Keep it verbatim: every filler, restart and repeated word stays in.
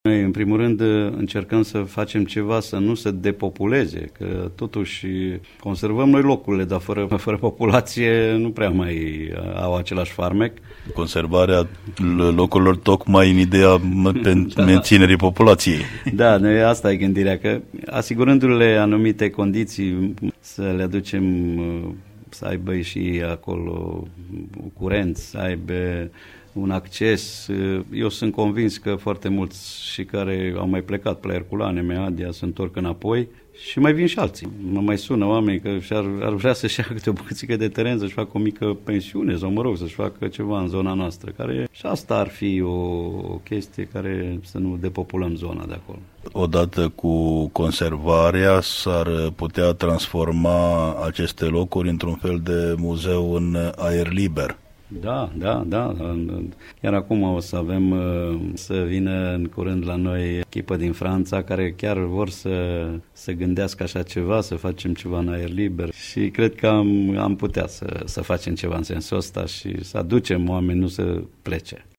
Noi, în primul rând, încercăm să facem ceva să nu se depopuleze, că totuși conservăm noi locurile, dar fără, fără populație nu prea mai au același farmec. Conservarea locurilor tocmai în ideea da. menținerii populației. Da, asta e gândirea, că asigurându-le anumite condiții să le aducem, să aibă și acolo curent, să aibă un acces. Eu sunt convins că foarte mulți și care au mai plecat pe la Herculane, Meadia, se întorc înapoi și mai vin și alții. Mă mai sună oameni că ar, ar vrea să-și ia câte o bucățică de teren, să-și facă o mică pensiune sau, mă rog, să-și facă ceva în zona noastră, care și asta ar fi o, o chestie care să nu depopulăm zona de acolo. Odată cu conservarea s-ar putea transforma aceste locuri într-un fel de muzeu în aer liber. Da, da, da. Iar acum o să avem să vină în curând la noi echipă din Franța care chiar vor să, să gândească așa ceva, să facem ceva în aer liber și cred că am, am putea să, să facem ceva în sensul ăsta și să aducem oameni, nu să plece.